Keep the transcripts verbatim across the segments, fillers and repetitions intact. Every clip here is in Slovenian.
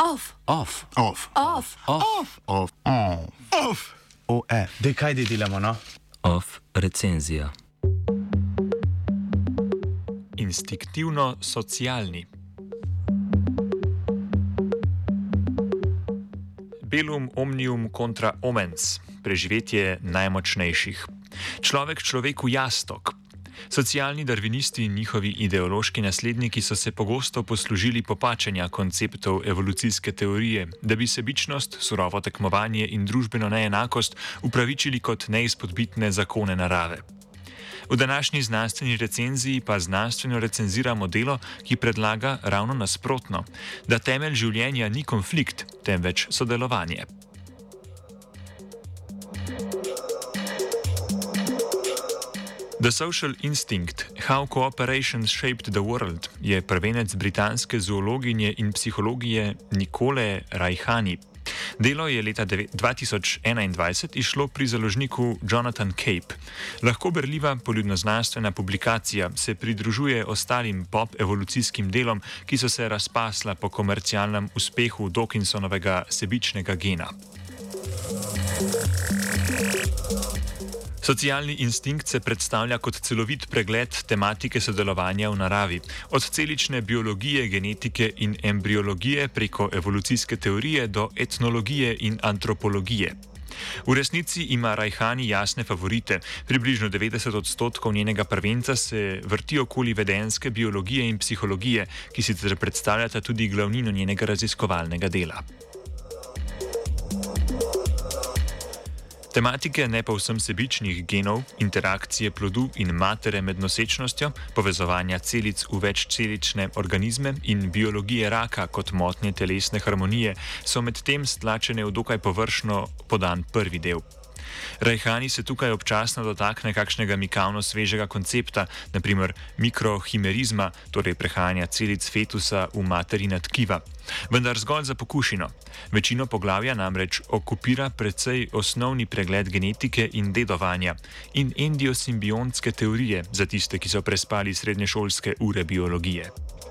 Off. Off. Off. Off. Off. Off. Off. Off. O F. Dej, kaj di delamo, no? Off recenzija. Instinktivno socialni. Bellum omnium contra omens, preživetje najmočnejših. Človek človeku jastok. Socialni darvinisti in njihovi ideološki nasledniki so se pogosto poslužili popačenja konceptov evolucijske teorije, da bi sebičnost, surovo tekmovanje in družbeno neenakost upravičili kot neizpodbitne zakone narave. V današnji znanstveni recenziji pa znanstveno recenziramo delo, ki predlaga ravno nasprotno, da temelj življenja ni konflikt, temveč sodelovanje. The Social Instinct – How Cooperation Shaped the World je prvenec britanske zoologinje in psihologije Nicole Raihani. Delo je leta dva tisoč enaindvajset izšlo pri založniku Jonathan Cape. Lahko berljiva poljudnoznanstvena publikacija se pridružuje ostalim pop-evolucijskim delom, ki so se razpasla po komercialnem uspehu Dawkinsonovega sebičnega gena. Socialni instinkt se predstavlja kot celovit pregled tematike sodelovanja v naravi, od celične biologije, genetike in embriologije preko evolucijske teorije do etnologije in antropologije. V resnici ima Raihani jasne favorite, približno devetdeset odstotkov njenega prvenca se vrti okoli vedenjske biologije in psihologije, ki sicer predstavljata tudi glavnino njenega raziskovalnega dela. Tematike ne povsem sebičnih genov, interakcije plodu in matere med nosečnostjo, povezovanja celic v večcelične organizme in biologije raka kot motnje telesne harmonije so medtem stlačene v dokaj površno podan prvi del. Raihani se tukaj občasno dotakne kakšnega mikavno svežega koncepta, naprimer mikrohimerizma, torej prehajanja celic fetusa v materina tkiva, vendar zgolj za pokušino. Večino poglavja namreč okupira precej osnovni pregled genetike in dedovanja in endiosimbiontske teorije za tiste, ki so prespali srednješolske ure biologije.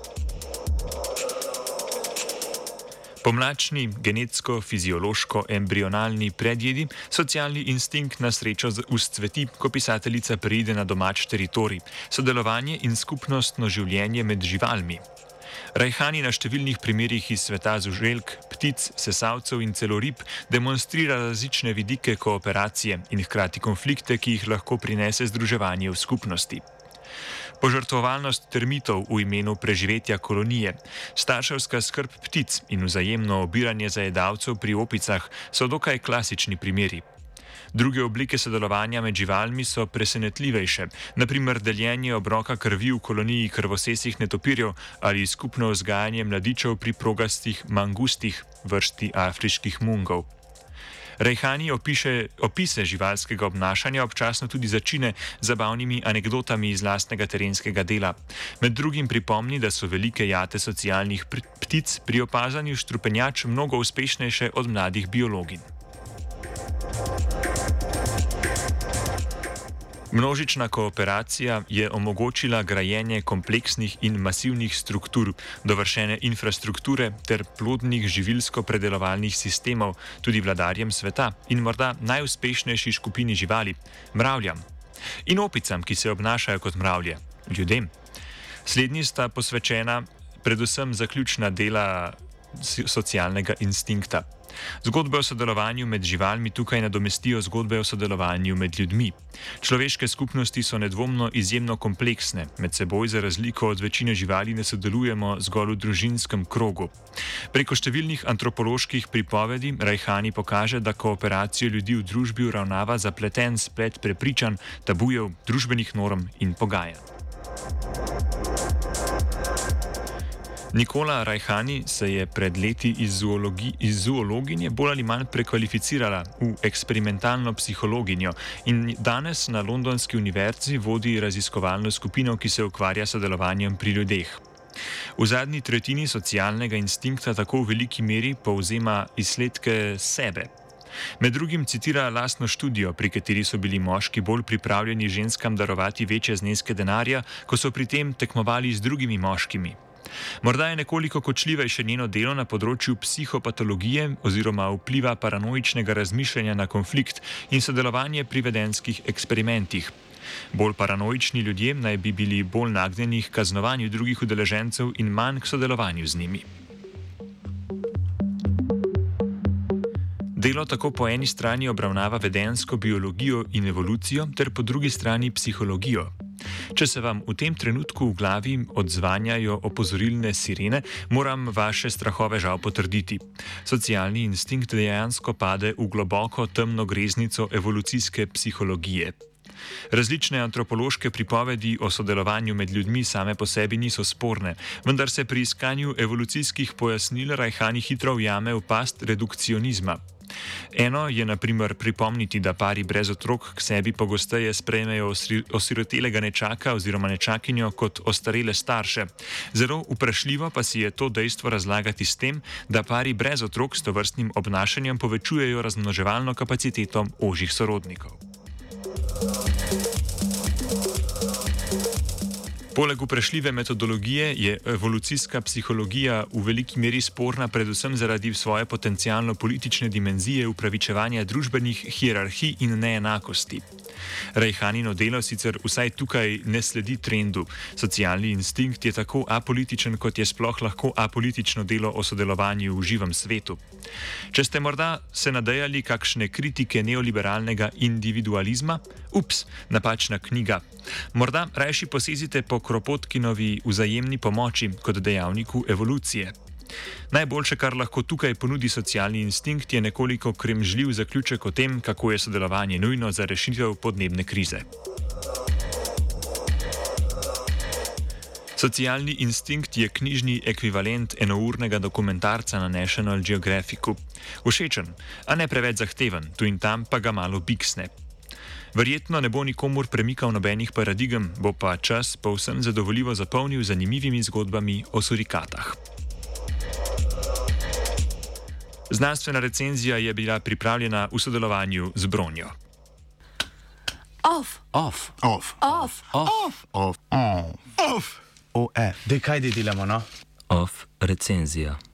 Pomlačni, genetsko-fiziološko-embrionalni predjedi, socialni instinkt na srečo vzcveti, ko pisateljica preide na domač teritorij, sodelovanje in skupnostno življenje med živalmi. Raihani na številnih primerih iz sveta žuželk, ptic, sesalcev in celo rib demonstrira različne vidike kooperacije in hkrati konflikte, ki jih lahko prinese združevanje v skupnosti. Požrtvovalnost termitov v imenu preživetja kolonije, starševska skrb ptic in vzajemno obiranje zajedavcev pri opicah so dokaj klasični primeri. Druge oblike sodelovanja med živalmi so presenetljivejše, naprimer deljenje obroka krvi v koloniji krvosesih netopirjev ali skupno vzgajanje mladičev pri progastih mangustih, vrsti afriških mungov. Raihani opiše opise živalskega obnašanja občasno tudi začine z zabavnimi anekdotami iz lastnega terenskega dela. Med drugim pripomni, da so velike jate socialnih ptic pri opazanju strupenjač mnogo uspešnejše od mladih biologin. Množična kooperacija je omogočila grajenje kompleksnih in masivnih struktur, dovršene infrastrukture ter plodnih živilsko-predelovalnih sistemov tudi vladarjem sveta in morda najuspešnejši skupini živali, mravljam. In opicam, ki se obnašajo kot mravlje, ljudem. Slednji sta posvečena predvsem zaključna dela socialnega instinkta. Zgodbe o sodelovanju med živalmi tukaj nadomestijo zgodbe o sodelovanju med ljudmi. Človeške skupnosti so nedvomno izjemno kompleksne, med seboj za razliko od večine živali ne sodelujemo zgolj v družinskem krogu. Preko številnih antropoloških pripovedi Raihani pokaže, da kooperacijo ljudi v družbi uravnava zapleten splet prepričanj, tabujev, družbenih norm in pogajanj. Nicola Raihani se je pred leti iz, zoologi, iz zoologinje bolj ali manj prekvalificirala v eksperimentalno psihologinjo in danes na Londonski univerzi vodi raziskovalno skupino, ki se ukvarja s sodelovanjem pri ljudeh. V zadnji tretjini socialnega instinkta tako v veliki meri povzema izsledke sebe. Med drugim citira lastno študijo, pri kateri so bili moški bolj pripravljeni ženskam darovati večje zneske denarja, ko so pri tem tekmovali z drugimi moškimi. Morda je nekoliko kočljivejše njeno delo na področju psihopatologije oziroma vpliva paranoičnega razmišljanja na konflikt in sodelovanje pri vedenskih eksperimentih. Bolj paranoični ljudje naj bi bili bolj nagnjeni k kaznovanju drugih udeležencev in manj k sodelovanju z njimi. Delo tako po eni strani obravnava vedensko biologijo in evolucijo, ter po drugi strani psihologijo. Če se vam v tem trenutku v glavi odzvanjajo opozorilne sirene, moram vaše strahove žal potrditi. Socialni instinkt dejansko pade v globoko temno greznico evolucijske psihologije. Različne antropološke pripovedi o sodelovanju med ljudmi same po sebi niso sporne, vendar se pri iskanju evolucijskih pojasnil Rajhani hitro ujame v past redukcionizma. Eno je na primer pripomniti, da pari brez otrok k sebi pogosteje sprejmejo osirotelega nečaka oziroma nečakinjo kot ostarele starše. Zelo vprašljivo pa si je to dejstvo razlagati s tem, da pari brez otrok s tovrstnim obnašanjem povečujejo razmnoževalno kapaciteto ožjih sorodnikov. Poleg vprašljive metodologije je evolucijska psihologija v veliki meri sporna predvsem zaradi svoje potencialno politične dimenzije upravičevanja družbenih hierarhij in neenakosti. Rajhanino delo sicer vsaj tukaj ne sledi trendu. Socialni instinkt je tako apolitičen, kot je sploh lahko apolitično delo o sodelovanju v živem svetu. Če ste morda se nadejali kakšne kritike neoliberalnega individualizma, ups, napačna knjiga. Morda rajši posezite po Kropotkinovi vzajemni pomoči kot dejavniku evolucije. Najboljše, kar lahko tukaj ponudi socialni instinkt, je nekoliko kremžljiv zaključek o tem, kako je sodelovanje nujno za rešitev podnebne krize. Socialni instinkt je knjižni ekvivalent enournega dokumentarca na National Geographicu. Všečen, a ne preveč zahteven, tu in tam pa ga malo biksne. Verjetno ne bo nikomur premikal nobenih paradigem, bo pa čas povsem zadovoljivo zapolnil zanimivimi zgodbami o surikatah. Znanstvena recenzija je bila pripravljena v sodelovanju z Bronjo. Off, Off. Off. off, Off. Off. On. Off. O, e. Daj, kaj delamo, no? Off recenzija.